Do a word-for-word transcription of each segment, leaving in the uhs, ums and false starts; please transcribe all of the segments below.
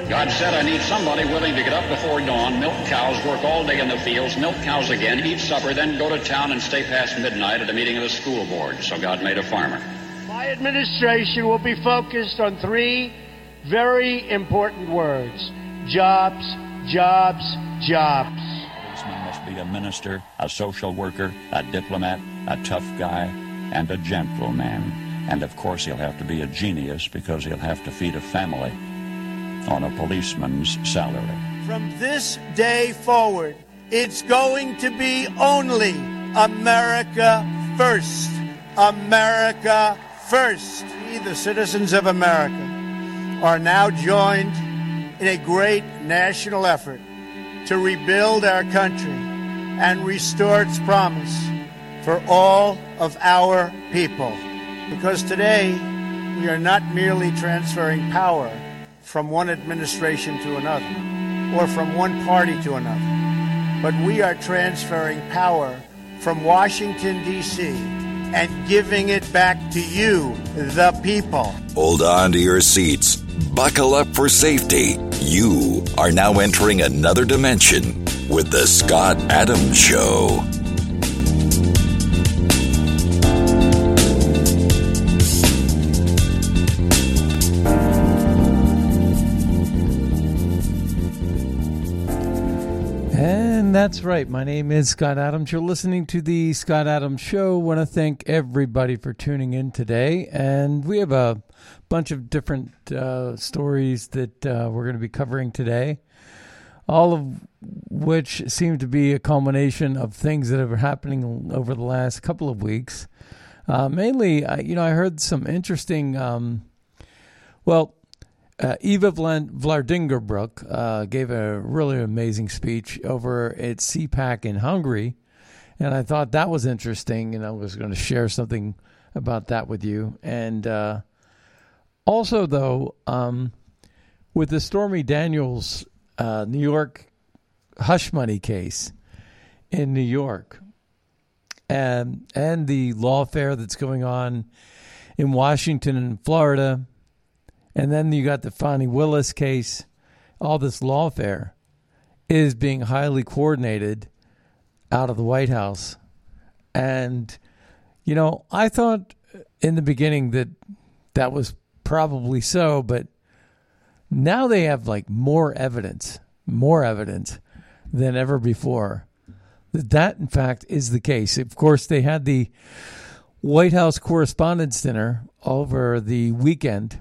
God said, I need somebody willing to get up before dawn, milk cows, work all day in the fields, milk cows again, eat supper, then go to town and stay past midnight at a meeting of the school board. So God made a farmer. My administration will be focused on three very important words: jobs, jobs, jobs. A policeman must be a minister, a social worker, a diplomat, a tough guy, and a gentleman. And of course he'll have to be a genius because he'll have to feed a family on a policeman's salary. From this day forward, it's going to be only America first. America first. We, the citizens of America, are now joined in a great national effort to rebuild our country and restore its promise for all of our people. Because today, we are not merely transferring power from one administration to another, or from one party to another, but we are transferring power from Washington, D C, and giving it back to you, the people. Hold on to your seats. Buckle up for safety. You are now entering another dimension with the Scott Adams Show. And that's right. My name is Scott Adams. You're listening to the Scott Adams Show. I want to thank everybody for tuning in today. And we have a bunch of different uh, stories that uh, we're going to be covering today, all of which seem to be a culmination of things that are happening over the last couple of weeks. Uh, mainly, I, you know, I heard some interesting, um, well, Uh, Eva Vladingerbrook uh, gave a really amazing speech over at C PAC in Hungary, and I thought that was interesting, and I was going to share something about that with you. And uh, also, though, um, with the Stormy Daniels uh, New York hush money case in New York, and and the lawfare that's going on in Washington and Florida. And then you got the Fani Willis case. All this lawfare is being highly coordinated out of the White House. And, you know, I thought in the beginning that that was probably so, but now they have like more evidence, more evidence than ever before that that, in fact, is the case. Of course, they had the White House Correspondents' Dinner over the weekend.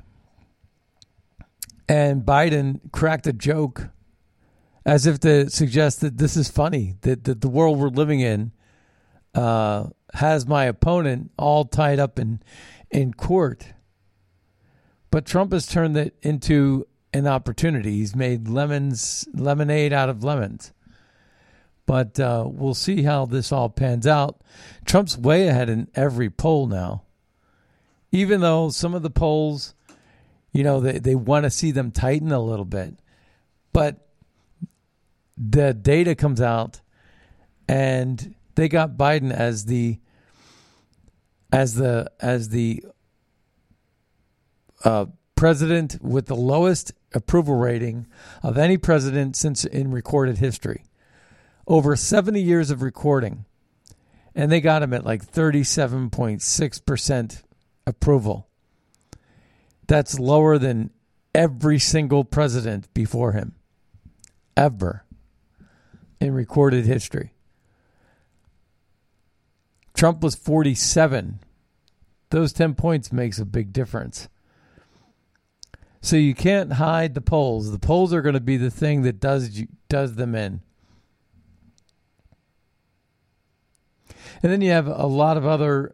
And Biden cracked a joke as if to suggest that this is funny, that, that the world we're living in uh, has my opponent all tied up in, in court. But Trump has turned it into an opportunity. He's made lemons, lemonade out of lemons. But uh, we'll see how this all pans out. Trump's way ahead in every poll now. Even though some of the polls, you know, they, they want to see them tighten a little bit. But the data comes out and they got Biden as the as the as the uh, president with the lowest approval rating of any president since in recorded history. Over seventy years of recording. And they got him at like thirty-seven point six percent approval. That's lower than every single president before him, ever, in recorded history. Trump was forty-seven. Those ten points makes a big difference. So you can't hide the polls. The polls are going to be the thing that does you, does them in. And then you have a lot of other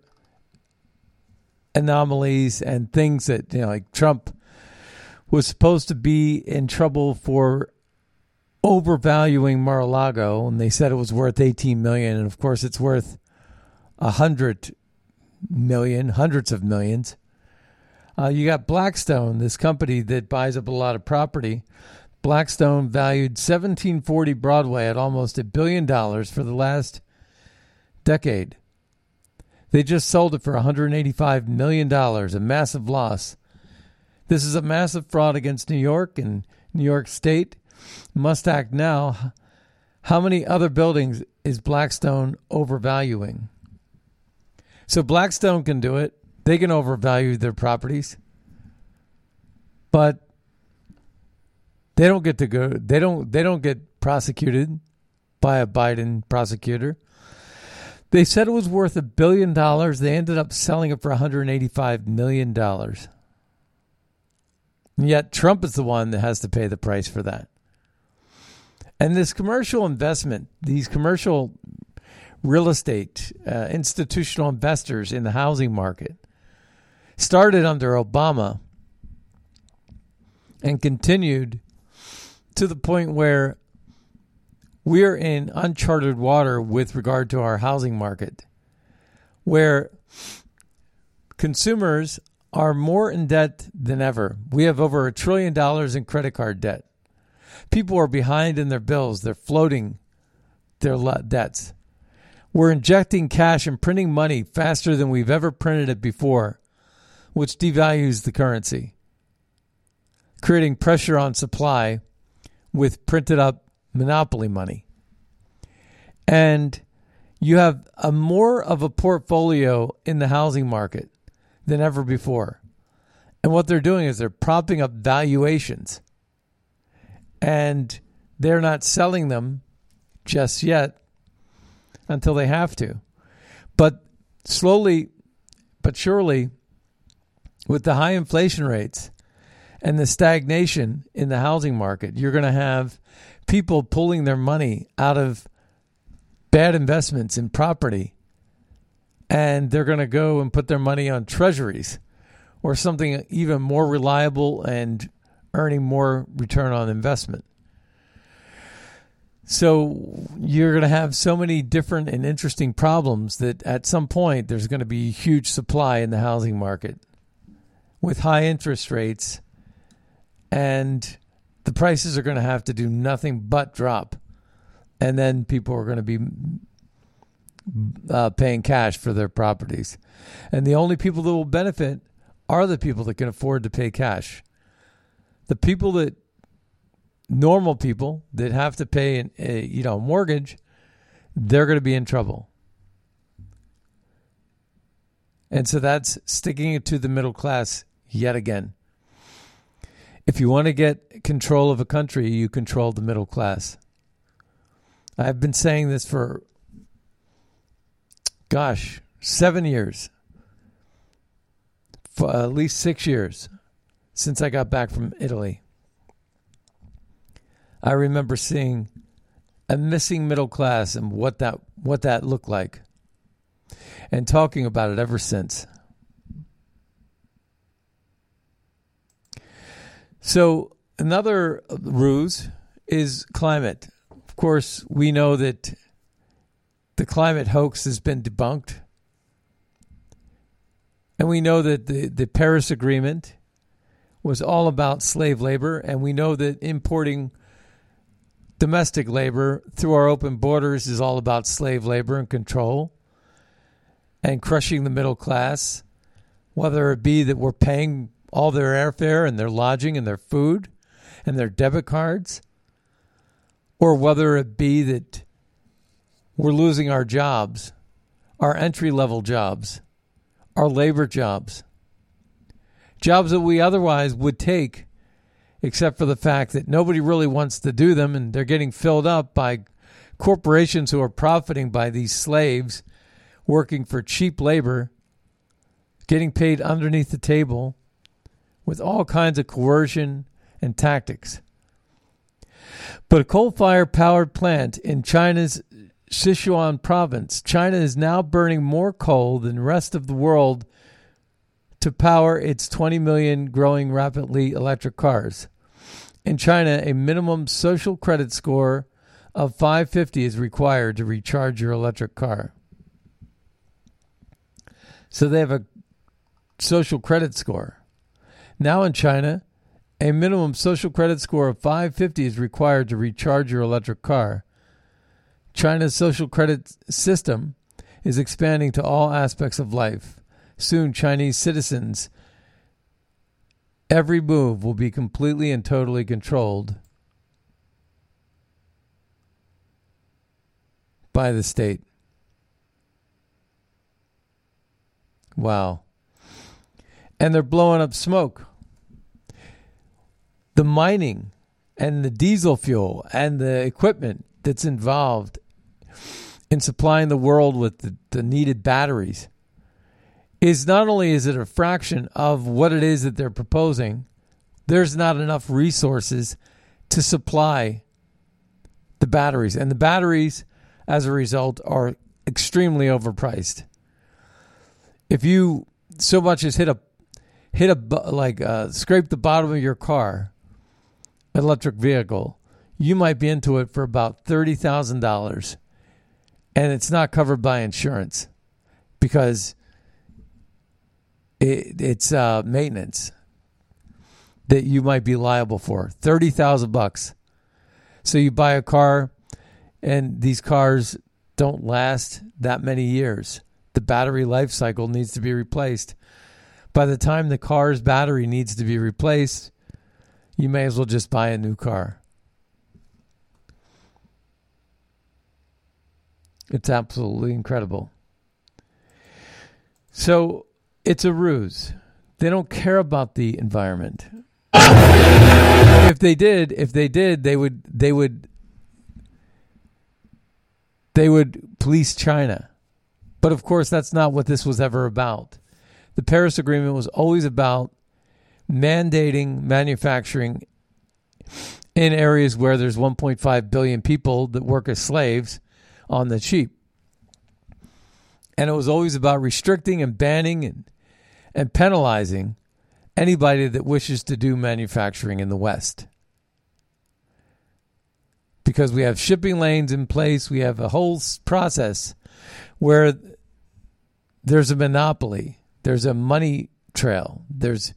anomalies and things that, you know, like Trump was supposed to be in trouble for overvaluing Mar-a-Lago, and they said it was worth eighteen million dollars, and of course it's worth one hundred million dollars, hundreds of millions. Uh, you got Blackstone, this company that buys up a lot of property. Blackstone valued seventeen forty Broadway at almost a billion dollars for the last decade. They just sold it for one hundred eighty-five million dollars, a massive loss. This is a massive fraud against New York and New York State must act now. How many other buildings is Blackstone overvaluing? So Blackstone can do it. They can overvalue their properties. But they don't get to go they don't they don't get prosecuted by a Biden prosecutor. They said it was worth a billion dollars. They ended up selling it for one hundred eighty-five million dollars. And yet Trump is the one that has to pay the price for that. And this commercial investment, these commercial real estate, uh, institutional investors in the housing market started under Obama and continued to the point where we're in uncharted water with regard to our housing market, where consumers are more in debt than ever. We have over a trillion dollars in credit card debt. People are behind in their bills. They're floating their debts. We're injecting cash and printing money faster than we've ever printed it before, which devalues the currency, creating pressure on supply with printed up monopoly money. And you have a more of a portfolio in the housing market than ever before. And what they're doing is they're propping up valuations. And they're not selling them just yet until they have to. But slowly but surely, with the high inflation rates and the stagnation in the housing market, you're going to have people pulling their money out of bad investments in property, and they're going to go and put their money on treasuries or something even more reliable and earning more return on investment. So you're going to have so many different and interesting problems that at some point there's going to be huge supply in the housing market with high interest rates, and the prices are going to have to do nothing but drop. And then people are going to be uh, paying cash for their properties. And the only people that will benefit are the people that can afford to pay cash. The people that, normal people that have to pay an, a you know, mortgage, they're going to be in trouble. And so that's sticking it to the middle class yet again. If you want to get control of a country, you control the middle class. I've been saying this for, gosh, seven years. For at least six years since I got back from Italy. I remember seeing a missing middle class and what that what that looked like, and talking about it ever since. So another ruse is climate. Of course, we know that the climate hoax has been debunked. And we know that the, the Paris Agreement was all about slave labor. And we know that importing domestic labor through our open borders is all about slave labor and control and crushing the middle class, whether it be that we're paying all their airfare and their lodging and their food and their debit cards, or whether it be that we're losing our jobs, our entry-level jobs, our labor jobs, jobs that we otherwise would take, except for the fact that nobody really wants to do them, and they're getting filled up by corporations who are profiting by these slaves working for cheap labor, getting paid underneath the table with all kinds of coercion and tactics. But a coal-fired powered plant in China's Sichuan province, China is now burning more coal than the rest of the world to power its twenty million growing rapidly electric cars. In China, a minimum social credit score of five fifty is required to recharge your electric car. So they have a social credit score. Now in China, a minimum social credit score of five fifty is required to recharge your electric car. China's social credit system is expanding to all aspects of life. Soon, Chinese citizens every move will be completely and totally controlled by the state. Wow. And they're blowing up smoke. The mining and the diesel fuel and the equipment that's involved in supplying the world with the, the needed batteries is not only is it a fraction of what it is that they're proposing, there's not enough resources to supply the batteries. And the batteries, as a result, are extremely overpriced. If you so much as hit a hit a like uh, scrape the bottom of your car, electric vehicle, you might be into it for about thirty thousand dollars, and it's not covered by insurance because it, it's uh, maintenance that you might be liable for. Thirty thousand bucks. So you buy a car, and these cars don't last that many years. The battery life cycle needs to be replaced. By the time the car's battery needs to be replaced, you may as well just buy a new car. It's absolutely incredible. So it's a ruse. They don't care about the environment. If they did, if they did, they would they would they would police China. But of course, that's not what this was ever about. The Paris Agreement was always about mandating manufacturing in areas where there's one point five billion people that work as slaves on the cheap. And it was always about restricting and banning and, and penalizing anybody that wishes to do manufacturing in the West. Because we have shipping lanes in place, we have a whole process where there's a monopoly, there's a money trail, there's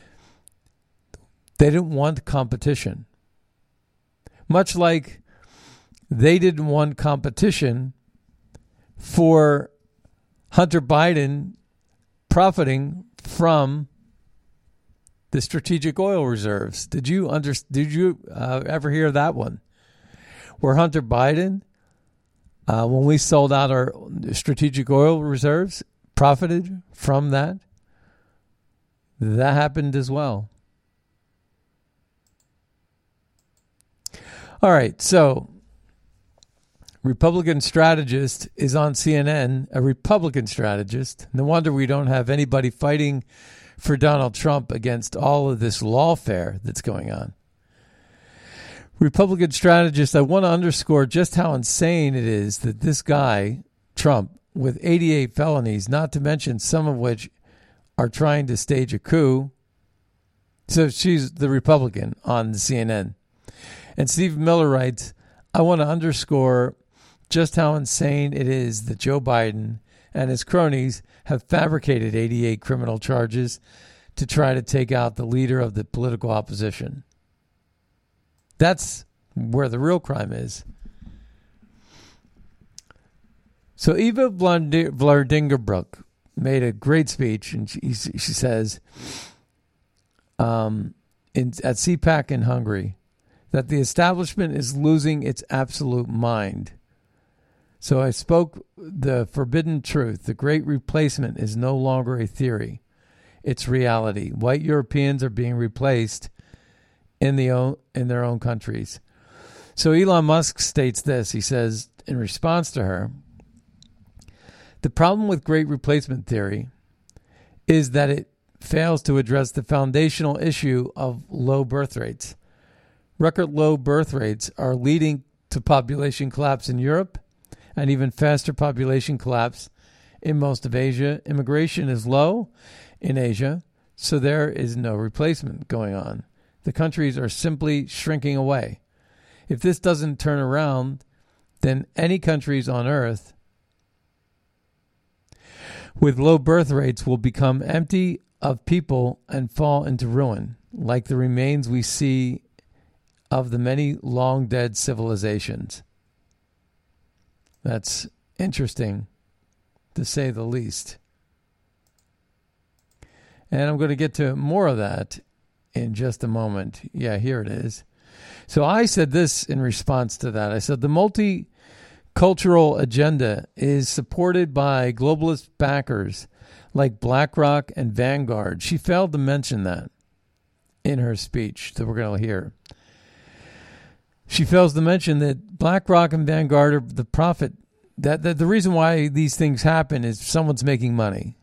they didn't want competition. Much like they didn't want competition for Hunter Biden profiting from the strategic oil reserves. Did you under, did you uh, ever hear that one? Where Hunter Biden, uh, when we sold out our strategic oil reserves, profited from that? That happened as well. All right, so Republican strategist is on C N N, a Republican strategist. No wonder we don't have anybody fighting for Donald Trump against all of this lawfare that's going on. Republican strategist, I want to underscore just how insane it is that this guy, Trump, with eighty-eight felonies, not to mention some of which are trying to stage a coup. So she's the Republican on the C N N. And Steve Miller writes, I want to underscore just how insane it is that Joe Biden and his cronies have fabricated eighty-eight criminal charges to try to take out the leader of the political opposition. That's where the real crime is. So Eva Vladingerbrook made a great speech, and she, she says um, in, at C PAC in Hungary that the establishment is losing its absolute mind. So I spoke the forbidden truth. The great replacement is no longer a theory. It's reality. White Europeans are being replaced in the own, in their own countries. So Elon Musk states this. He says, in response to her, the problem with great replacement theory is that it fails to address the foundational issue of low birth rates. Record low birth rates are leading to population collapse in Europe and even faster population collapse in most of Asia. Immigration is low in Asia, so there is no replacement going on. The countries are simply shrinking away. If this doesn't turn around, then any countries on earth with low birth rates will become empty of people and fall into ruin, like the remains we see of the many long-dead civilizations. That's interesting, to say the least. And I'm going to get to more of that in just a moment. Yeah, here it is. So I said this in response to that. I said the multicultural agenda is supported by globalist backers like BlackRock and Vanguard. She failed to mention that in her speech that we're going to hear. She fails to mention that BlackRock and Vanguard are the profit. That, that the reason why these things happen is someone's making money.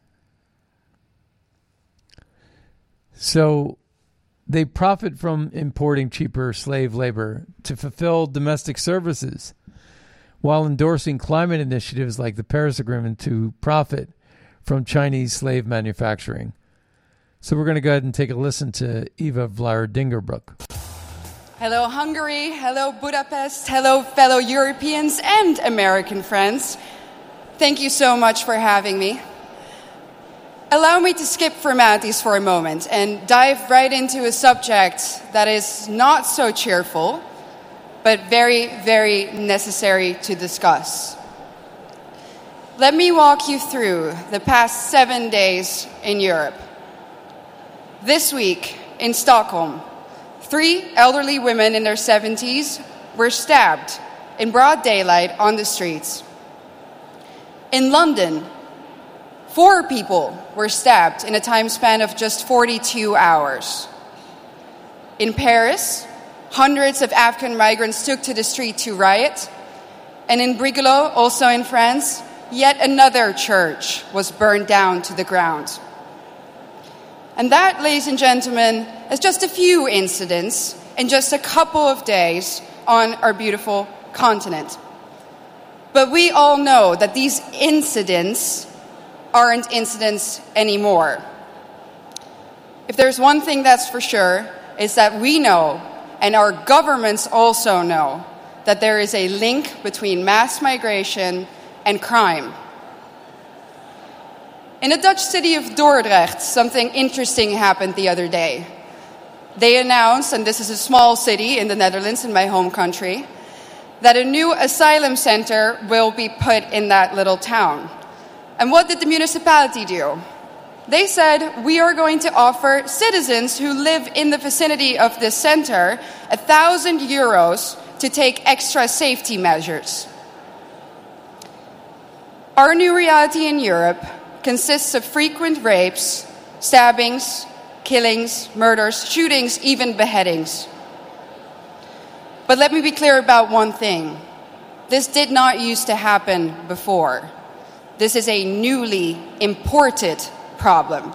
So they profit from importing cheaper slave labor to fulfill domestic services while endorsing climate initiatives like the Paris Agreement to profit from Chinese slave manufacturing. So we're going to go ahead and take a listen to Eva Vlaardingerbroek. Hello, Hungary. Hello, Budapest. Hello, fellow Europeans and American friends. Thank you so much for having me. Allow me to skip formalities for a moment and dive right into a subject that is not so cheerful, but very, very necessary to discuss. Let me walk you through the past seven days in Europe. This week in Stockholm, three elderly women in their seventies were stabbed in broad daylight on the streets. In London, four people were stabbed in a time span of just forty-two hours. In Paris, hundreds of African migrants took to the street to riot. And in Brigalow, also in France, yet another church was burned down to the ground. And that, ladies and gentlemen, is just a few incidents in just a couple of days on our beautiful continent. But we all know that these incidents aren't incidents anymore. If there's one thing that's for sure, is that we know, and our governments also know, that there is a link between mass migration and crime. In the Dutch city of Dordrecht, something interesting happened the other day. They announced, and this is a small city in the Netherlands, in my home country, that a new asylum center will be put in that little town. And what did the municipality do? They said, we are going to offer citizens who live in the vicinity of this center a thousand euros to take extra safety measures. Our new reality in Europe consists of frequent rapes, stabbings, killings, murders, shootings, even beheadings. But let me be clear about one thing. This did not used to happen before. This is a newly imported problem.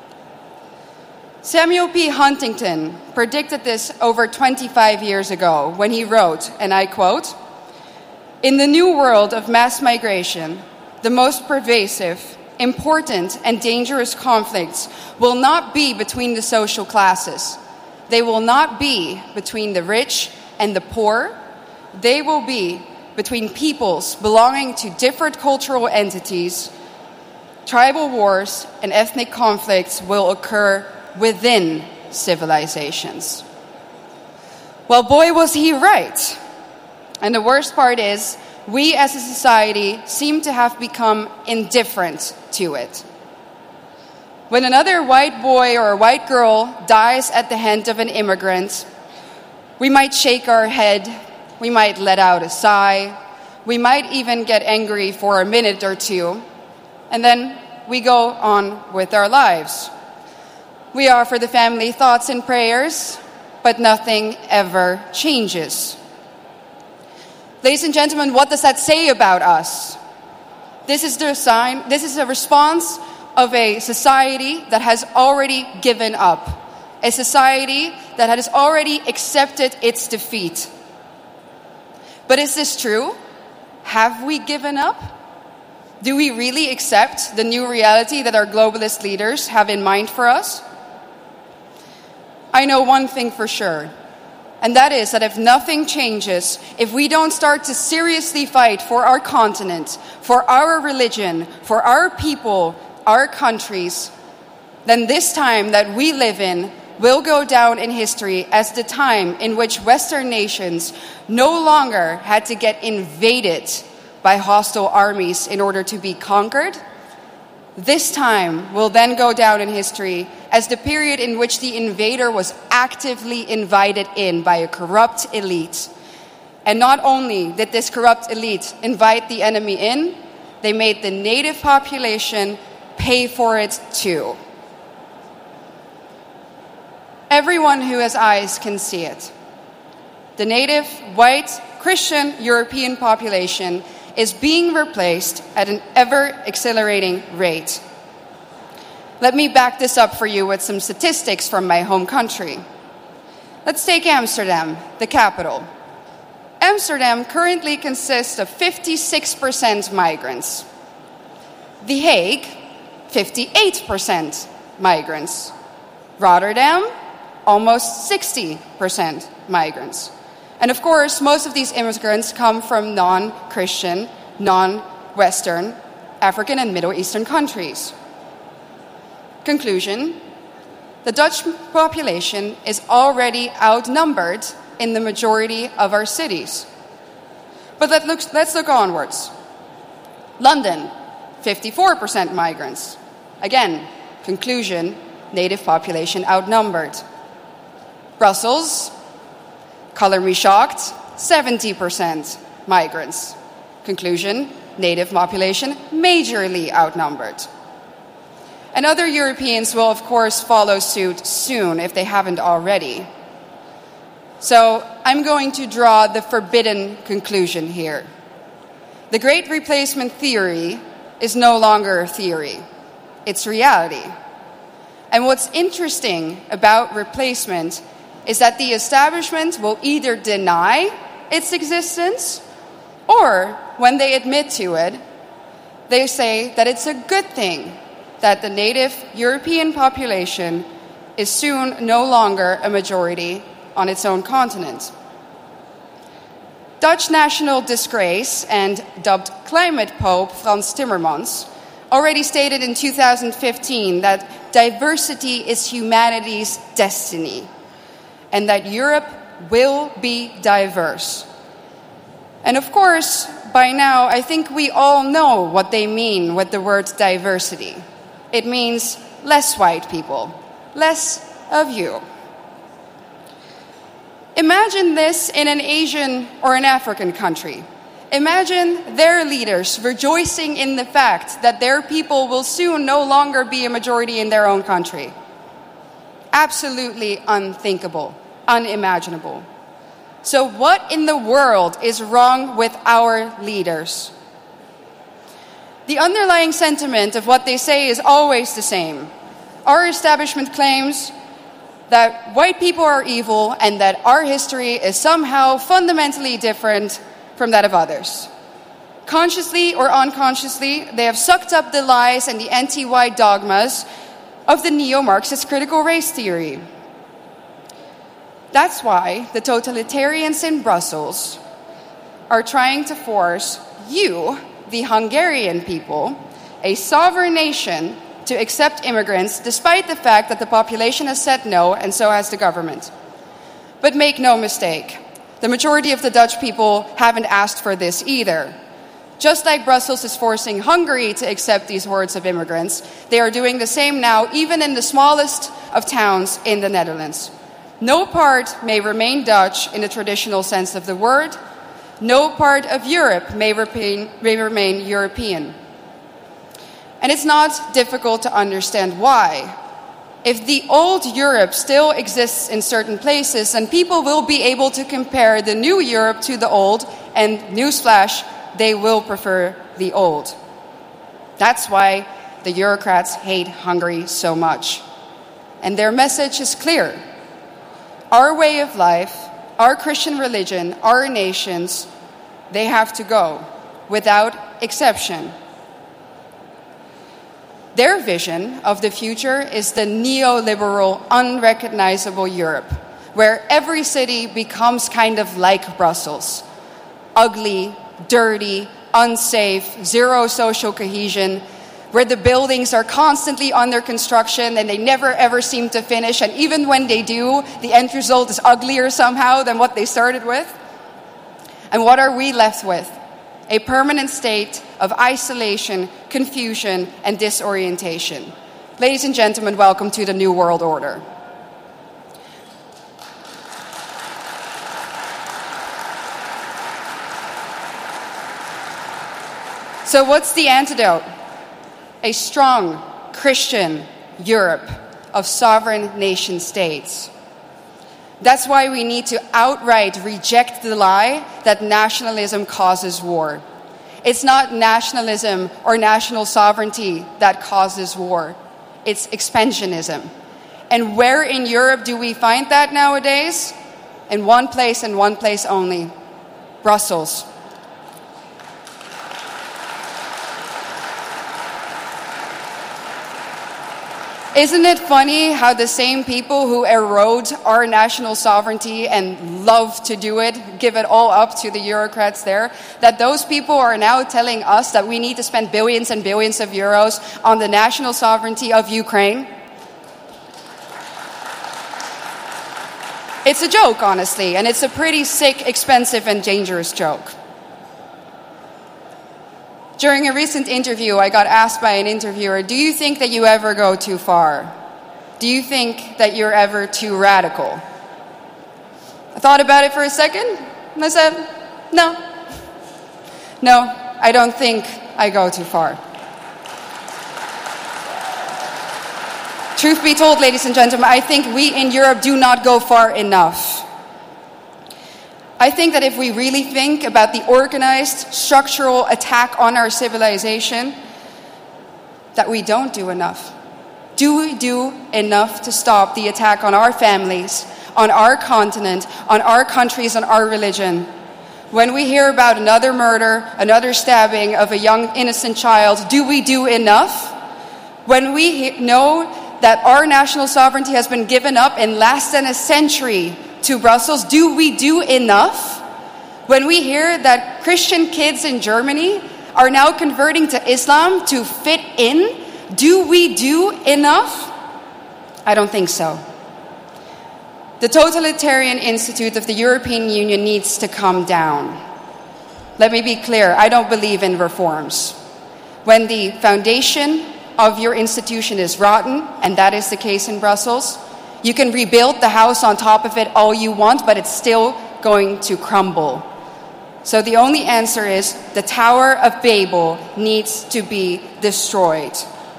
Samuel P. Huntington predicted this over twenty-five years ago when he wrote, and I quote, "In the new world of mass migration, the most pervasive, important and dangerous conflicts will not be between the social classes. They will not be between the rich and the poor. They will be between peoples belonging to different cultural entities. Tribal wars and ethnic conflicts will occur within civilizations." Well, boy, was he right. And the worst part is, we as a society seem to have become indifferent to it. When another white boy or a white girl dies at the hand of an immigrant, we might shake our head, we might let out a sigh, we might even get angry for a minute or two, and then we go on with our lives. We offer the family thoughts and prayers, but nothing ever changes. Ladies and gentlemen, what does that say about us? This is the sign, this is a response of a society that has already given up. A society that has already accepted its defeat. But is this true? Have we given up? Do we really accept the new reality that our globalist leaders have in mind for us? I know one thing for sure. And that is that if nothing changes, if we don't start to seriously fight for our continent, for our religion, for our people, our countries, then this time that we live in will go down in history as the time in which Western nations no longer had to get invaded by hostile armies in order to be conquered, This time will then go down in history as the period in which the invader was actively invited in by a corrupt elite. And not only did this corrupt elite invite the enemy in, they made the native population pay for it too. Everyone who has eyes can see it. The native, white, Christian European population is being replaced at an ever-accelerating rate. Let me back this up for you with some statistics from my home country. Let's take Amsterdam, the capital. Amsterdam currently consists of fifty-six percent migrants. The Hague, fifty-eight percent migrants. Rotterdam, almost sixty percent migrants. And of course, most of these immigrants come from non-Christian, non-Western, African and Middle Eastern countries. Conclusion: the Dutch population is already outnumbered in the majority of our cities. But let look, let's look onwards. London, fifty-four percent migrants. Again, conclusion, native population outnumbered. Brussels, color me shocked, seventy percent migrants. Conclusion, native population majorly outnumbered. And other Europeans will, of course, follow suit soon if they haven't already. So I'm going to draw the forbidden conclusion here. The Great Replacement theory is no longer a theory. It's reality. And what's interesting about replacement is that the establishment will either deny its existence, or when they admit to it, they say that it's a good thing that the native European population is soon no longer a majority on its own continent. Dutch national disgrace and dubbed climate pope Frans Timmermans already stated in two thousand fifteen that diversity is humanity's destiny and that Europe will be diverse. And of course, by now, I think we all know what they mean with the word diversity. It means less white people, less of you. Imagine this in an Asian or an African country. Imagine their leaders rejoicing in the fact that their people will soon no longer be a majority in their own country. Absolutely unthinkable, unimaginable. So what in the world is wrong with our leaders? The underlying sentiment of what they say is always the same. Our establishment claims that white people are evil and that our history is somehow fundamentally different from that of others. Consciously or unconsciously, they have sucked up the lies and the anti-white dogmas of the neo-Marxist critical race theory. That's why the totalitarians in Brussels are trying to force you, the Hungarian people, a sovereign nation, to accept immigrants despite the fact that the population has said no, and so has the government. But make no mistake, the majority of the Dutch people haven't asked for this either. Just like Brussels is forcing Hungary to accept these hordes of immigrants, they are doing the same now, even in the smallest of towns in the Netherlands. No part may remain Dutch in the traditional sense of the word. No part of Europe may remain, may remain European. And it's not difficult to understand why. If the old Europe still exists in certain places, then people will be able to compare the new Europe to the old, and newsflash, they will prefer the old. That's why the Eurocrats hate Hungary so much. And their message is clear. Our way of life, our Christian religion, our nations, they have to go, without exception. Their vision of the future is the neoliberal, unrecognizable Europe, where every city becomes kind of like Brussels. Ugly, dirty, unsafe, zero social cohesion, where the buildings are constantly under construction and they never ever seem to finish, and even when they do, the end result is uglier somehow than what they started with. And what are we left with? a permanent state of isolation, confusion, and disorientation. Ladies and gentlemen, welcome to the New World Order. So what's the antidote? A strong Christian Europe of sovereign nation states. That's why we need to outright reject the lie that nationalism causes war. It's not nationalism or national sovereignty that causes war. It's expansionism. And where in Europe do we find that nowadays? In one place and one place only, Brussels. Isn't it funny how the same people who erode our national sovereignty and love to do it, give it all up to the bureaucrats there, that those people are now telling us that we need to spend billions and billions of euros on the national sovereignty of Ukraine? It's a joke, honestly, and it's a pretty sick, expensive, and dangerous joke. During a recent interview, I got asked by an interviewer, do you think that you ever go too far? Do you think that you're ever too radical? I thought about it for a second, and I said, no. No, I don't think I go too far. Truth be told, ladies and gentlemen, I think we in Europe do not go far enough. I think that if we really think about the organized, structural attack on our civilization, that we don't do enough. Do we do enough to stop the attack on our families, on our continent, on our countries, on our religion? When we hear about another murder, another stabbing of a young innocent child, do we do enough? When we he- know that our national sovereignty has been given up in less than a century to Brussels, do we do enough? When we hear that Christian kids in Germany are now converting to Islam to fit in, do we do enough? I don't think so. The totalitarian institute of the European Union needs to come down. Let me be clear, I don't believe in reforms. When the foundation of your institution is rotten, and that is the case in Brussels, you can rebuild the house on top of it all you want, but it's still going to crumble. So the only answer is the Tower of Babel needs to be destroyed.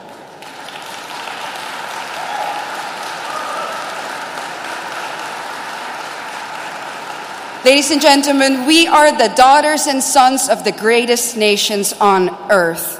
Ladies and gentlemen, we are the daughters and sons of the greatest nations on earth.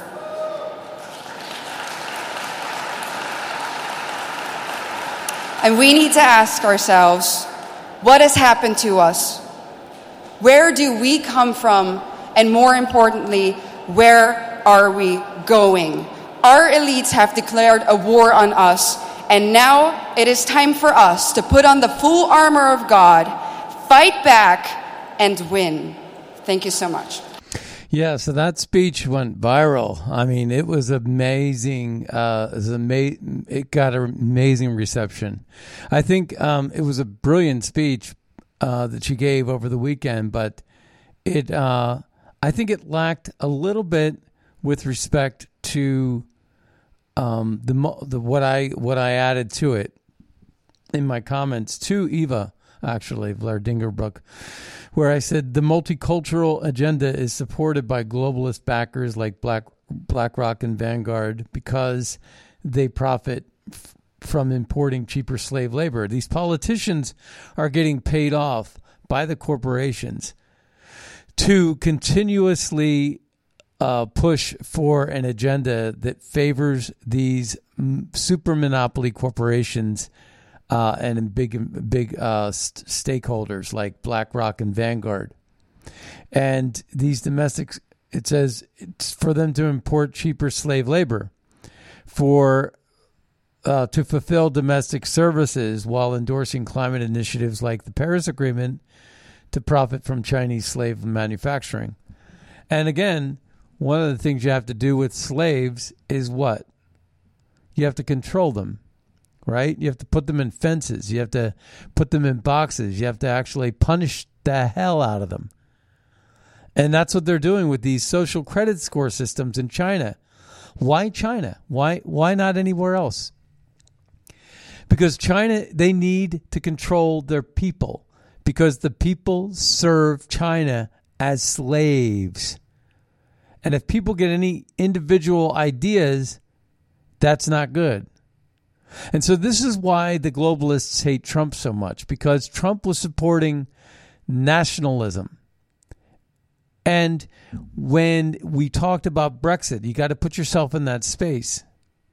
And we need to ask ourselves, what has happened to us? Where do we come from? And more importantly, where are we going? Our elites have declared a war on us, and now it is time for us to put on the full armor of God, fight back, and win. Thank you so much. Yeah, so that speech went viral. I mean, it was amazing. Uh, it, was ama- it got an amazing reception. I think um, it was a brilliant speech uh, that she gave over the weekend, but it, uh, I think it lacked a little bit with respect to um, the, the what I what I added to it in my comments to Eva, actually, Blair Dingerbrook, where I said the multicultural agenda is supported by globalist backers like Black BlackRock and Vanguard because they profit f- from importing cheaper slave labor. These politicians are getting paid off by the corporations to continuously uh, push for an agenda that favors these m- super monopoly corporations Uh, and big, big uh, st- stakeholders like BlackRock and Vanguard. And these domestics, it says it's for them to import cheaper slave labor for uh, to fulfill domestic services while endorsing climate initiatives like the Paris Agreement to profit from Chinese slave manufacturing. And again, one of the things you have to do with slaves is what? You have to control them. Right? You have to put them in fences. You have to put them in boxes. You have to actually punish the hell out of them. And that's what they're doing with these social credit score systems in China. Why China? Why why not anywhere else? Because China, they need to control their people, because the people serve China as slaves. And if people get any individual ideas, that's not good. And so this is why the globalists hate Trump so much, because Trump was supporting nationalism. And when we talked about Brexit, you got to put yourself in that space.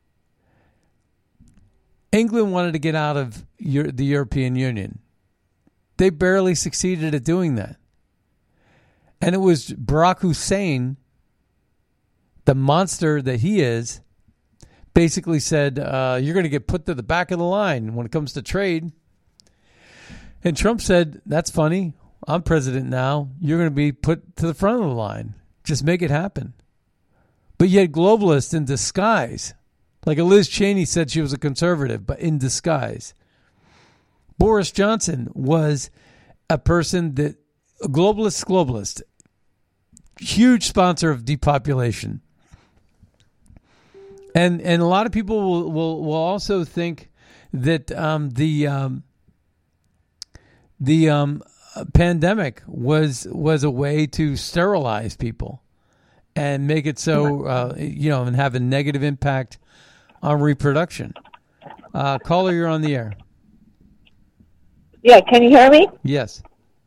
England wanted to get out of Euro- the European Union. They barely succeeded at doing that. And it was Barack Hussein, the monster that he is, basically said, uh, you're going to get put to the back of the line when it comes to trade. And Trump said, that's funny. I'm president now. You're going to be put to the front of the line. Just make it happen. But yet globalists in disguise, like Liz Cheney said she was a conservative, but in disguise. Boris Johnson was a person that, a globalist, globalist, huge sponsor of depopulation. And and a lot of people will, will, will also think that um, the um, the um, pandemic was was a way to sterilize people and make it so uh, you know and have a negative impact on reproduction. Uh, caller, you're on the air. Yeah, can you hear me? Yes.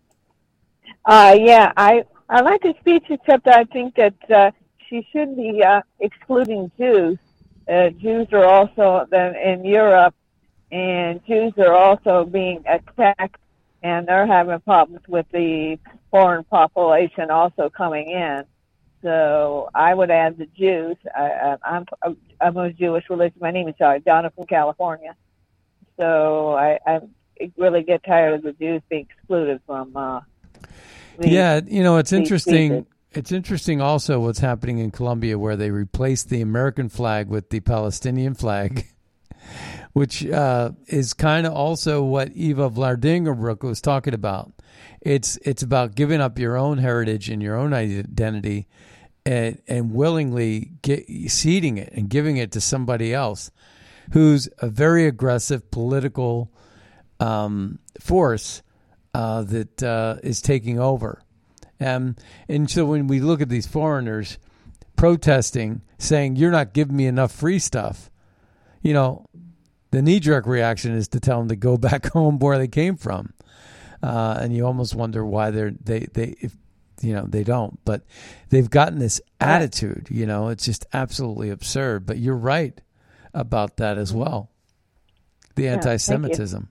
Uh, yeah, I I like the speech, except I think that uh, she should be uh, excluding Jews. Uh, Jews are also then in Europe, and Jews are also being attacked, and they're having problems with the foreign population also coming in. So I would add the Jews. I, I'm I'm a Jewish religion. My name is Donna from California. So I, I really get tired of the Jews being excluded from. Uh, these, yeah, you know, it's interesting. Speeches. It's interesting also what's happening in Colombia, where they replaced the American flag with the Palestinian flag, which uh, is kind of also what Eva Vladimir was talking about. It's it's about giving up your own heritage and your own identity, and and willingly get, ceding it and giving it to somebody else, who's a very aggressive political um, force uh, that uh, is taking over. Um, and so when we look at these foreigners protesting, saying, you're not giving me enough free stuff, you know, the knee-jerk reaction is to tell them to go back home where they came from. Uh, and you almost wonder why they're, they, they, if, you know, they don't. But they've gotten this attitude, you know, it's just absolutely absurd. But you're right about that as well. The Yeah, anti-Semitism.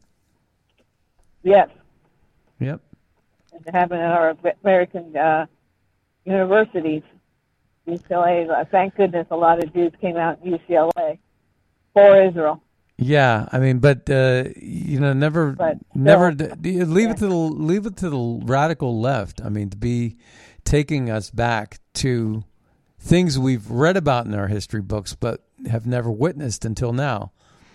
Yes. Yep. And having in our American uh, universities, U C L A. Uh, thank goodness a lot of Jews came out in U C L A for Israel. Yeah, I mean, but uh, you know, never, But never still, d- leave yeah. it to the leave it to the radical left. I mean, to be taking us back to things we've read about in our history books, but have never witnessed until now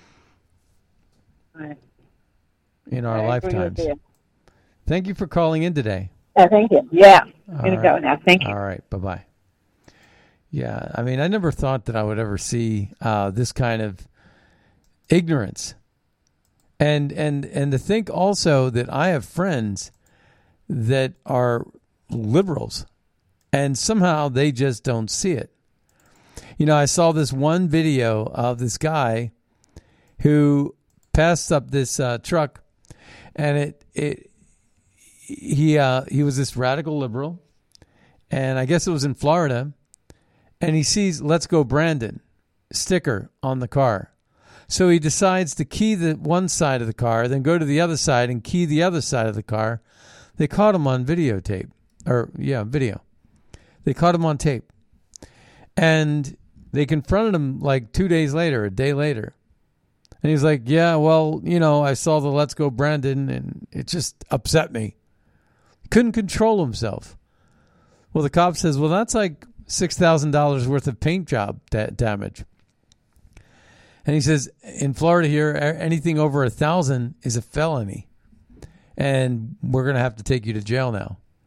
Right. in our I agree with lifetimes. you. Thank you for calling in today. Yeah, thank you. Yeah, I'm All going right. to go now. Thank you. All right, bye bye. Yeah, I mean, I never thought that I would ever see uh, this kind of ignorance. And and and to think also that I have friends that are liberals, and somehow they just don't see it. You know, I saw this one video of this guy who passed up this uh, truck, and it it he uh, he was this radical liberal, and I guess it was in Florida, and he sees "Let's Go Brandon" sticker on the car. So he decides to key the one side of the car, then go to the other side and key the other side of the car. They caught him on videotape. Or, yeah, video. They caught him on tape. And they confronted him like two days later, a day later. And he's like, yeah, well, you know, I saw the "Let's Go Brandon" and it just upset me. He couldn't control himself. Well, the cop says, well, that's like six thousand dollars worth of paint job da- damage. And he says, in Florida here, anything over a thousand is a felony. And we're going to have to take you to jail now.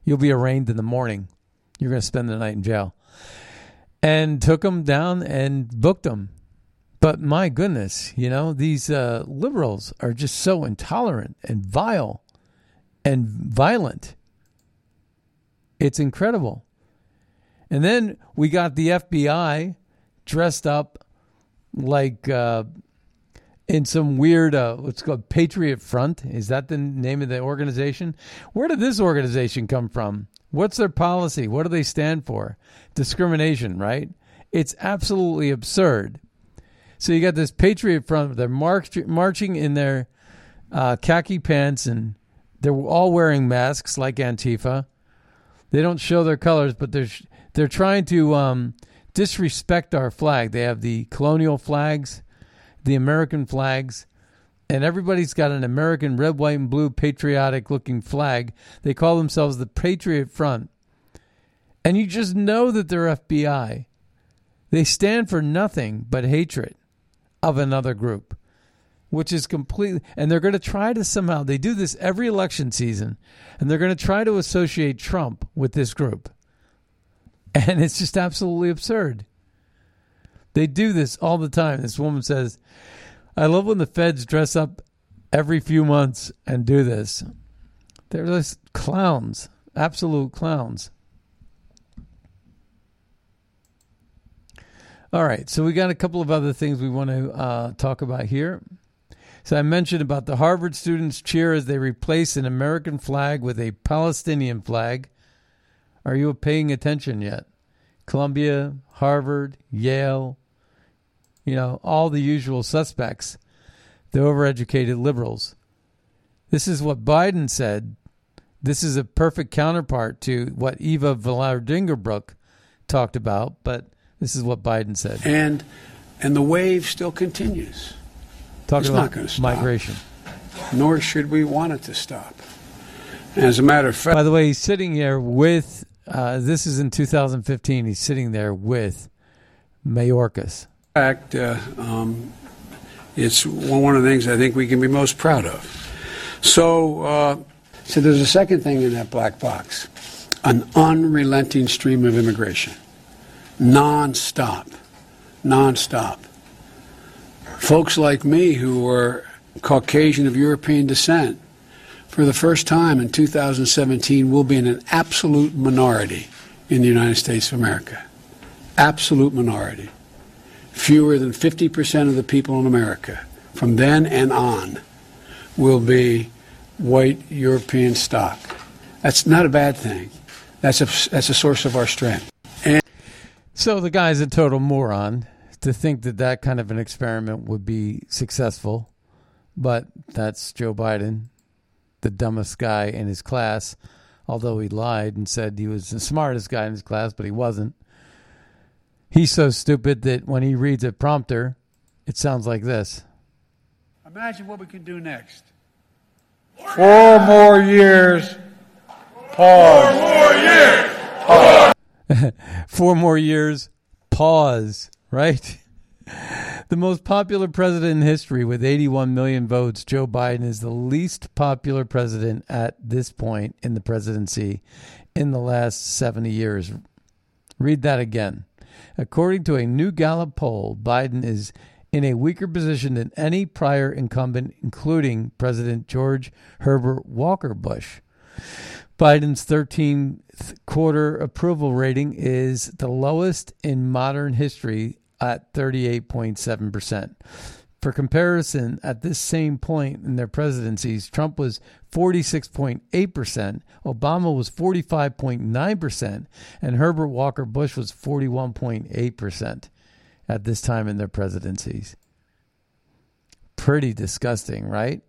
You'll be arraigned in the morning. You're going to spend the night in jail. And took them down and booked them. But my goodness, you know, these uh, liberals are just so intolerant and vile and violent. It's incredible. And then we got the F B I dressed up like uh, in some weird, uh, what's called Patriot Front. Is that the name of the organization? Where did this organization come from? What's their policy? What do they stand for? Discrimination, right? It's absolutely absurd. So you got this Patriot Front. They're march- marching in their uh, khaki pants, and they're all wearing masks like Antifa. They don't show their colors, but they're they're trying to um, disrespect our flag. They have the colonial flags, the American flags, and everybody's got an American red, white, and blue patriotic-looking flag. They call themselves the Patriot Front. And you just know that they're F B I. They stand for nothing but hatred of another group, which is completely, and they're going to try to somehow, they do this every election season, and they're going to try to associate Trump with this group. And it's just absolutely absurd. They do this all the time. This woman says, I love when the feds dress up every few months and do this. They're just clowns, absolute clowns. All right, so we got a couple of other things we want to uh, talk about here. So I mentioned about the Harvard students cheer as they replace an American flag with a Palestinian flag. Are you paying attention yet? Columbia, Harvard, Yale, you know, all the usual suspects, the overeducated liberals. This is what Biden said. This is a perfect counterpart to what Eva Vladingerbrook talked about, but this is what Biden said. And and the wave still continues. Talking it's about not going to stop. Migration. Nor should we want it to stop. As a matter of fact... By the way, he's sitting here with, uh, this is in two thousand fifteen, he's sitting there with Mayorkas. In fact, uh, um, it's one of the things I think we can be most proud of. So, uh, so there's a second thing in that black box. An unrelenting stream of immigration. Non-stop. Non-stop. Folks like me who were Caucasian of European descent, for the first time in two thousand seventeen, will be in an absolute minority in the United States of America. Absolute minority. Fewer than fifty percent of the people in America, from then and on, will be white European stock. That's not a bad thing. That's a, that's a source of our strength. And so the guy's a total moron to think that that kind of an experiment would be successful. But that's Joe Biden, the dumbest guy in his class, although he lied and said he was the smartest guy in his class, but he wasn't. He's so stupid that when he reads a prompter, it sounds like this. Imagine what we can do next. Four more years. Pause. Four more years. Pause. Four more years. Pause. Right? The most popular president in history with eighty-one million votes, Joe Biden is the least popular president at this point in the presidency in the last seventy years. Read that again. According to a new Gallup poll, Biden is in a weaker position than any prior incumbent, including President George Herbert Walker Bush. Biden's thirteenth quarter approval rating is the lowest in modern history at thirty-eight point seven percent. For comparison, at this same point in their presidencies, Trump was forty-six point eight percent, Obama was forty-five point nine percent, and Herbert Walker Bush was forty-one point eight percent at this time in their presidencies. Pretty disgusting, right?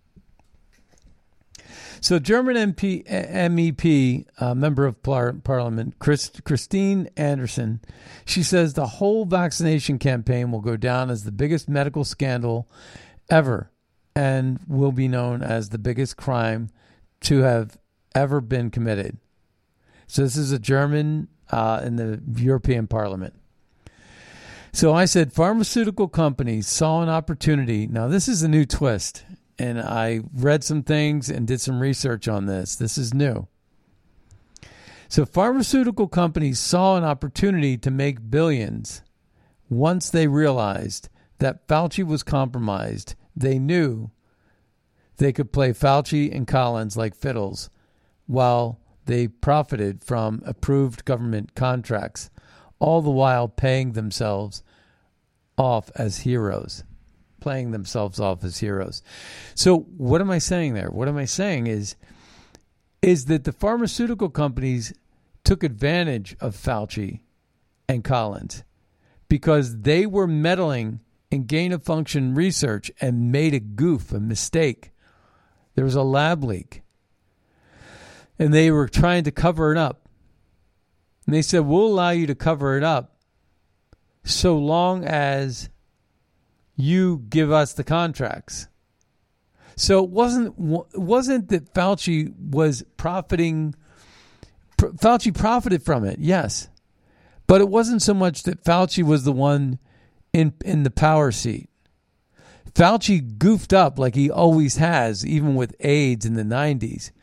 So German M P, M E P, uh, member of par- Parliament, Chris, Christine Anderson, she says the whole vaccination campaign will go down as the biggest medical scandal ever and will be known as the biggest crime to have ever been committed. So this is a German uh, in the European Parliament. So I said pharmaceutical companies saw an opportunity. Now this is a new twist. And I read some things and did some research on this. This is new. So pharmaceutical companies saw an opportunity to make billions. Once they realized that Fauci was compromised, they knew they could play Fauci and Collins like fiddles while they profited from approved government contracts, all the while paying themselves off as heroes. Playing themselves off as heroes. So what am I saying there? What am I saying is, is that the pharmaceutical companies took advantage of Fauci and Collins because they were meddling in gain-of-function research and made a goof, a mistake. There was a lab leak. And they were trying to cover it up. And they said, we'll allow you to cover it up so long as you give us the contracts. So it wasn't, it wasn't that Fauci was profiting. Fauci profited from it, yes. But it wasn't so much that Fauci was the one in, in the power seat. Fauci goofed up like he always has, even with AIDS in the nineties.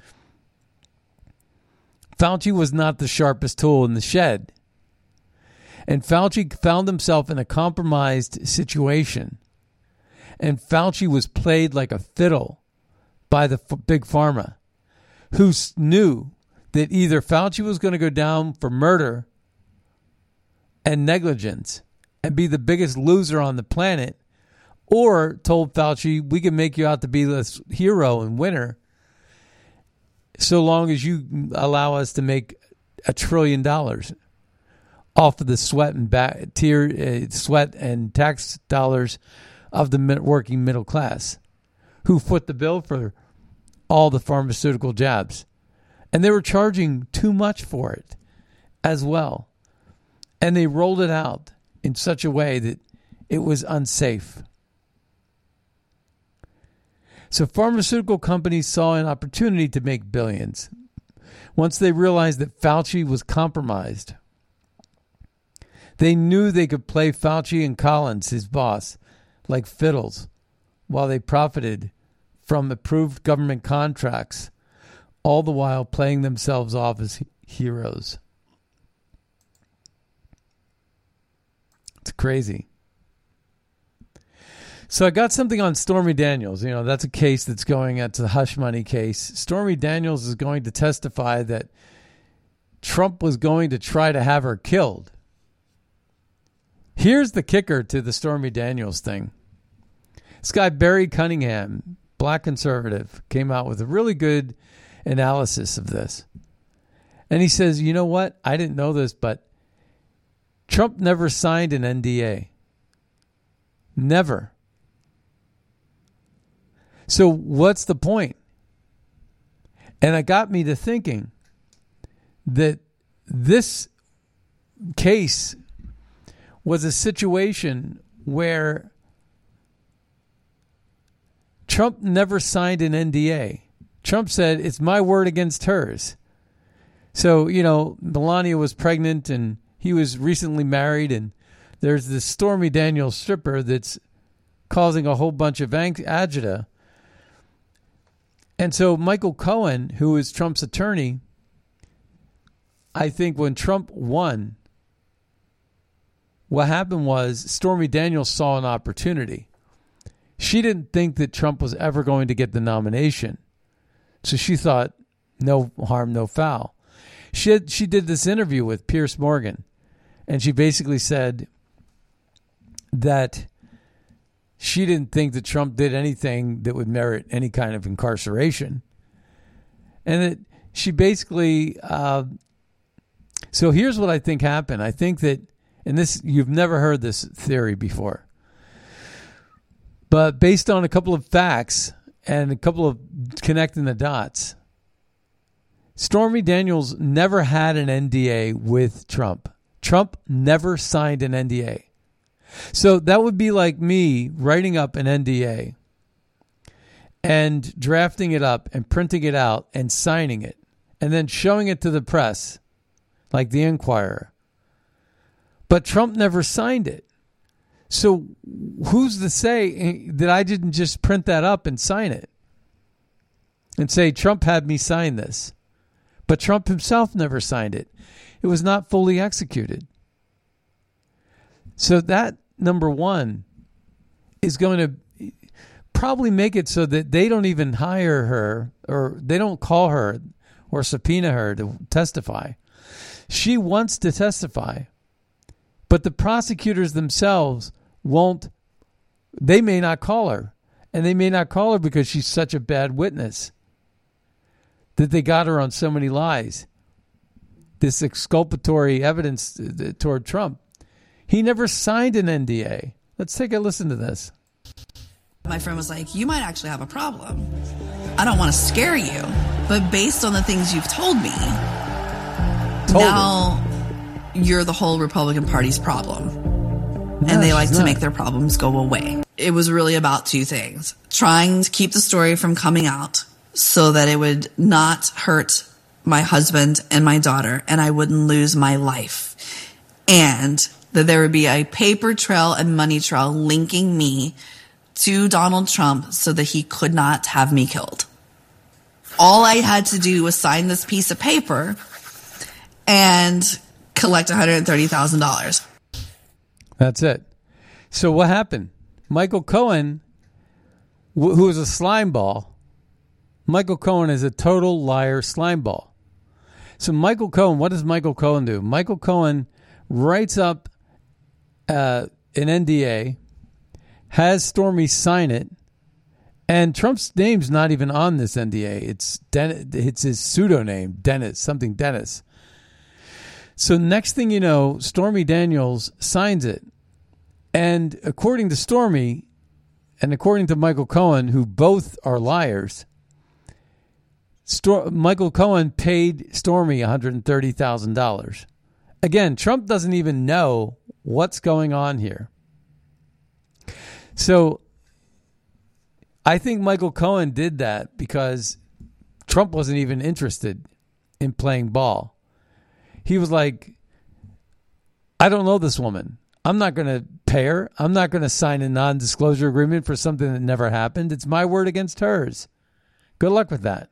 Fauci was not the sharpest tool in the shed. And Fauci found himself in a compromised situation. And Fauci was played like a fiddle by the f- big pharma, who knew that either Fauci was going to go down for murder and negligence and be the biggest loser on the planet, or told Fauci, we can make you out to be this hero and winner so long as you allow us to make a trillion dollars off of the sweat and ba- tear, uh, sweat and tax dollars of the working middle class, who foot the bill for all the pharmaceutical jabs. And they were charging too much for it as well. And they rolled it out in such a way that it was unsafe. So pharmaceutical companies saw an opportunity to make billions. Once they realized that Fauci was compromised, they knew they could play Fauci and Collins, his boss, like fiddles while they profited from approved government contracts, all the while playing themselves off as heroes. It's crazy. So I got something on Stormy Daniels. You know, that's a case that's going, that's the hush money case. Stormy Daniels is going to testify that Trump was going to try to have her killed. Here's the kicker to the Stormy Daniels thing. This guy, Barry Cunningham, black conservative, came out with a really good analysis of this. And he says, you know what? I didn't know this, but Trump never signed an N D A. Never. So what's the point? And it got me to thinking that this case was a situation where Trump never signed an N D A. Trump said, it's my word against hers. So, you know, Melania was pregnant and he was recently married, and there's this Stormy Daniels stripper that's causing a whole bunch of ang- agita. And so Michael Cohen, who is Trump's attorney, I think when Trump won, what happened was Stormy Daniels saw an opportunity. She didn't think that Trump was ever going to get the nomination. So she thought, no harm, no foul. She had, she did this interview with Piers Morgan, and she basically said that she didn't think that Trump did anything that would merit any kind of incarceration. And that she basically, uh, so here's what I think happened. I think that, and this, you've never heard this theory before, but based on a couple of facts and a couple of connecting the dots, Stormy Daniels never had an N D A with Trump. Trump never signed an N D A. So that would be like me writing up an N D A and drafting it up and printing it out and signing it and then showing it to the press like the Inquirer. But Trump never signed it. So who's to say that I didn't just print that up and sign it and say Trump had me sign this? But Trump himself never signed it. It was not fully executed. So that, number one, is going to probably make it so that they don't even hire her, or they don't call her or subpoena her to testify. She wants to testify, but the prosecutors themselves won't. They may not call her, and they may not call her because she's such a bad witness that they got her on so many lies. This exculpatory evidence toward Trump. He never signed an N D A. Let's take a listen to this. My friend was like, you might actually have a problem. I don't want to scare you, but based on the things you've told me, told now her. You're the whole Republican Party's problem. No, and they like to not. make their problems go away. It was really about two things. Trying to keep the story from coming out so that it would not hurt my husband and my daughter, and I wouldn't lose my life. And that there would be a paper trail and money trail linking me to Donald Trump so that he could not have me killed. All I had to do was sign this piece of paper and collect one hundred thirty thousand dollars. That's it. So what happened? Michael Cohen, wh- who is a slimeball, Michael Cohen is a total liar slimeball. So Michael Cohen, what does Michael Cohen do? Michael Cohen writes up uh, an N D A, has Stormy sign it, and Trump's name's not even on this N D A. It's Den- it's his pseudonym, Dennis, something Dennis. So next thing you know, Stormy Daniels signs it. And according to Stormy, and according to Michael Cohen, who both are liars, Stor- Michael Cohen paid Stormy one hundred thirty thousand dollars. Again, Trump doesn't even know what's going on here. So I think Michael Cohen did that because Trump wasn't even interested in playing ball. He was like, I don't know this woman. I'm not going to pay her. I'm not going to sign a non-disclosure agreement for something that never happened. It's my word against hers. Good luck with that.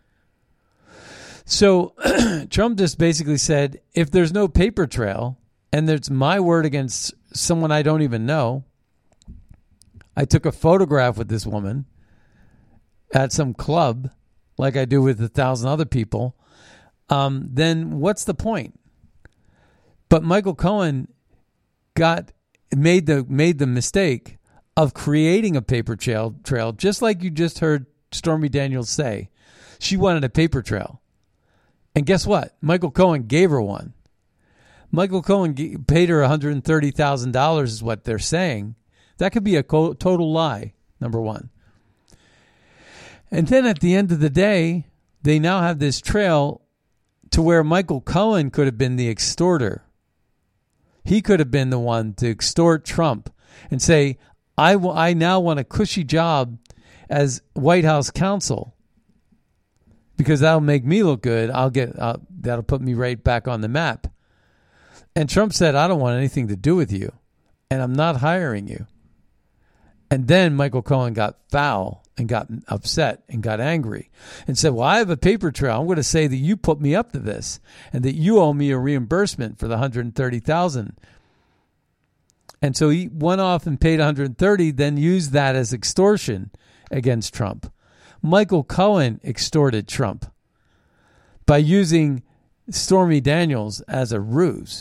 So Trump just basically said, if there's no paper trail and there's my word against someone I don't even know, I took a photograph with this woman at some club like I do with a thousand other people, um, then what's the point? But Michael Cohen got made the made the mistake of creating a paper trail, trail just like you just heard Stormy Daniels say. She wanted a paper trail. And guess what? Michael Cohen gave her one. Michael Cohen g- paid her one hundred thirty thousand dollars is what they're saying. That could be a co- total lie, number one. And then at the end of the day, they now have this trail to where Michael Cohen could have been the extorter. He could have been the one to extort Trump and say, I, w- I now want a cushy job as White House counsel because that'll make me look good. I'll get uh, that'll put me right back on the map. And Trump said, I don't want anything to do with you, and I'm not hiring you. And then Michael Cohen got foul and got upset and got angry and said, well, I have a paper trail. I'm going to say that you put me up to this and that you owe me a reimbursement for the one hundred thirty thousand dollars. And so he went off and paid one hundred thirty thousand dollars, then used that as extortion against Trump. Michael Cohen extorted Trump by using Stormy Daniels as a ruse.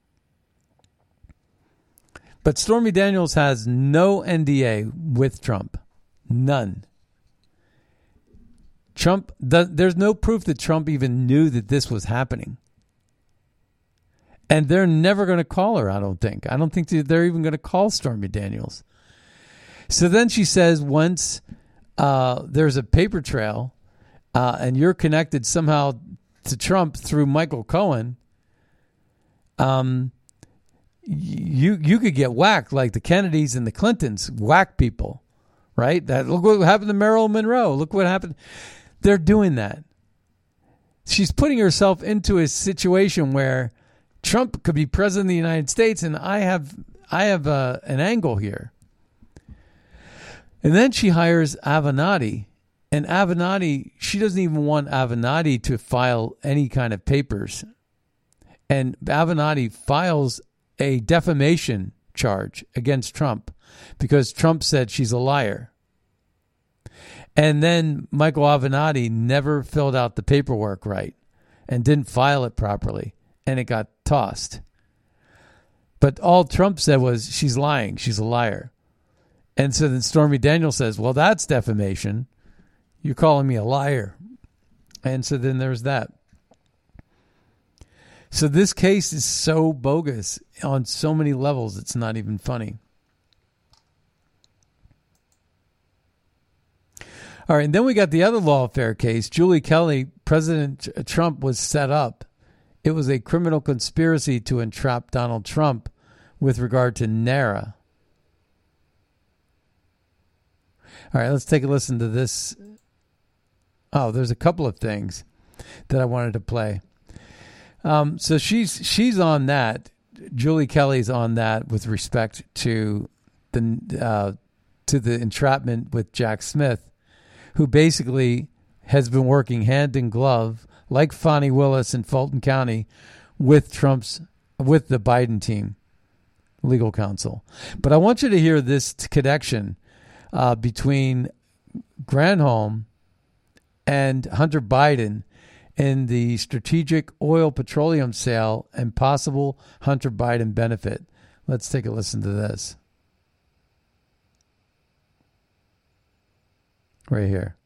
But Stormy Daniels has no N D A with Trump. None. Trump, there's no proof that Trump even knew that this was happening. And they're never going to call her, I don't think. I don't think they're even going to call Stormy Daniels. So then she says once uh, there's a paper trail uh, and you're connected somehow to Trump through Michael Cohen, um, you you could get whacked like the Kennedys and the Clintons whack people, right? That look what happened to Marilyn Monroe. Look what happened. They're doing that. She's putting herself into a situation where Trump could be president of the United States, and I have I have a, an angle here. And then she hires Avenatti And Avenatti, she doesn't even want Avenatti to file any kind of papers. And Avenatti files a defamation charge against Trump because Trump said she's a liar. And then Michael Avenatti never filled out the paperwork right and didn't file it properly, and it got tossed. But all Trump said was, she's lying, she's a liar. And so then Stormy Daniels says, well, that's defamation. You're calling me a liar. And so then there's that. So this case is so bogus on so many levels, it's not even funny. All right, and then we got the other lawfare case. Julie Kelly, President Trump was set up. It was a criminal conspiracy to entrap Donald Trump with regard to NARA. All right, let's take a listen to this. Oh, there's a couple of things that I wanted to play. Um, so she's she's on that. Julie Kelly's on that with respect to the uh, to the entrapment with Jack Smith, who basically has been working hand in glove, like Fani Willis in Fulton County, with Trump's with the Biden team, legal counsel. But I want you to hear this connection uh, between Granholm and Hunter Biden in the strategic oil petroleum sale and possible Hunter Biden benefit. Let's take a listen to this. Right here.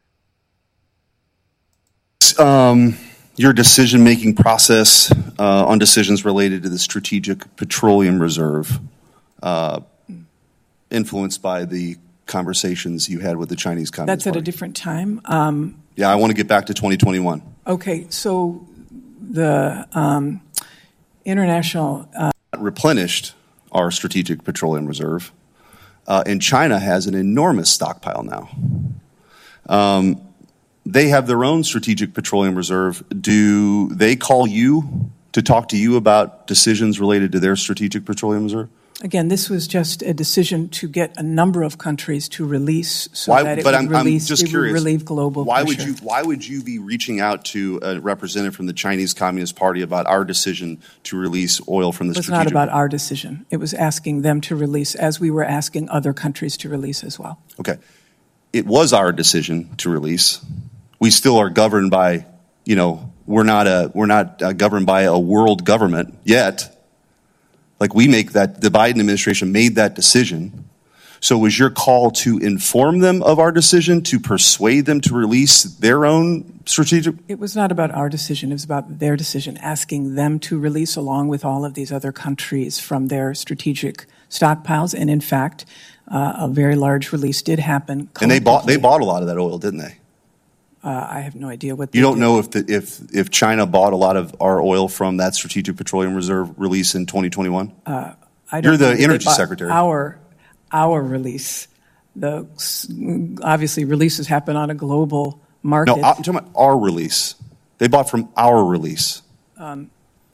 Um, your decision-making process uh, on decisions related to the Strategic Petroleum Reserve uh, influenced by the conversations you had with the Chinese Communist That's at Party? a different time. Um, yeah, I want to get back to twenty twenty-one. Okay, so the um, international... Uh, replenished our Strategic Petroleum Reserve, uh, and China has an enormous stockpile now. Um, they have their own Strategic Petroleum Reserve. Do they call you to talk to you about decisions related to their Strategic Petroleum Reserve? Again, this was just a decision to get a number of countries to release so why, that it but would, I'm, release, I'm just it curious, would relieve global why pressure. Would you, why would you be reaching out to a representative from the Chinese Communist Party about our decision to release oil from the It was strategic... not about our decision. It was asking them to release, as we were asking other countries to release as well. Okay. It was our decision to release. We still are governed by, you know, we're not a we're not uh, governed by a world government yet. Like we make that, the Biden administration made that decision. So was your call to inform them of our decision, to persuade them to release their own strategic? It was not about our decision. It was about their decision, asking them to release along with all of these other countries from their strategic stockpiles. And in fact, uh, a very large release did happen. And they bought they bought a lot of that oil, didn't they? Uh, I have no idea what they You don't did. know if the, if if China bought a lot of our oil from that Strategic Petroleum Reserve release in twenty twenty-one? Uh, I don't You're the know if they energy bought secretary. Our our release. The obviously releases happen on a global market. No, I'm talking about our release. They bought from our release. Um,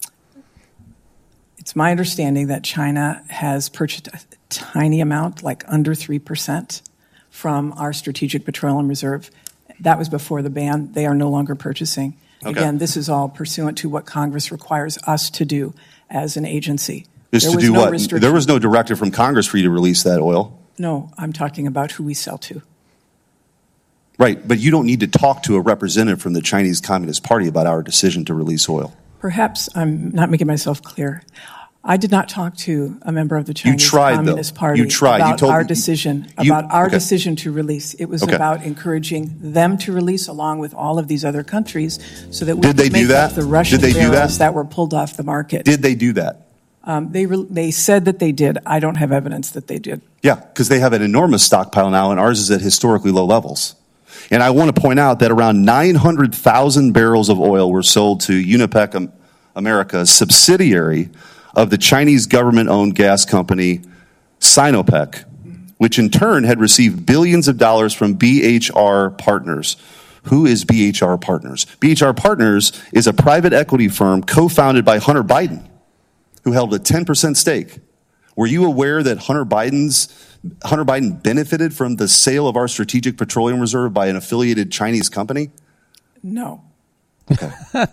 it's my understanding that China has purchased a tiny amount, like under three percent, from our Strategic Petroleum Reserve. That was before the ban. They are no longer purchasing. Okay. Again, this is all pursuant to what Congress requires us to do as an agency. Is There to was do no what? restriction. There was no directive from Congress for you to release that oil. No, I'm talking about who we sell to. Right, but you don't need to talk to a representative from the Chinese Communist Party about our decision to release oil. Perhaps I'm not making myself clear. I did not talk to a member of the Chinese tried, Communist though. Party You tried. You about told- our decision, you- about our okay. decision to release. It was Okay. about encouraging them to release along with all of these other countries so that we Did could they do make that? up the Russian Did they do barrels that? that were pulled off the market. Did they do that? Um, they re- they said that they did. I don't have evidence that they did. Yeah, because they have an enormous stockpile now, and ours is at historically low levels. And I want to point out that around nine hundred thousand barrels of oil were sold to Unipec Am- America, a subsidiary of the Chinese government-owned gas company Sinopec, which in turn had received billions of dollars from B H R Partners. Who is B H R Partners? B H R Partners is a private equity firm co-founded by Hunter Biden, who held a ten percent stake. Were you aware that Hunter Biden's Hunter Biden benefited from the sale of our strategic petroleum reserve by an affiliated Chinese company? No. Okay.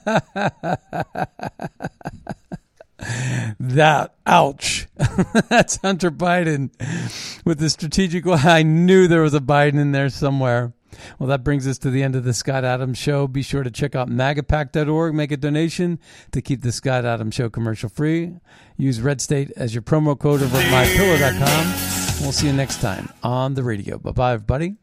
That, ouch. That's Hunter Biden with the strategic. I knew there was a Biden in there somewhere. Well, that brings us to the end of the Scott Adams Show. Be sure to check out magapack dot org. Make a donation to keep the Scott Adams Show commercial free. Use Red State as your promo code over at my pillow dot com. We'll see you next time on the radio. Bye-bye, everybody.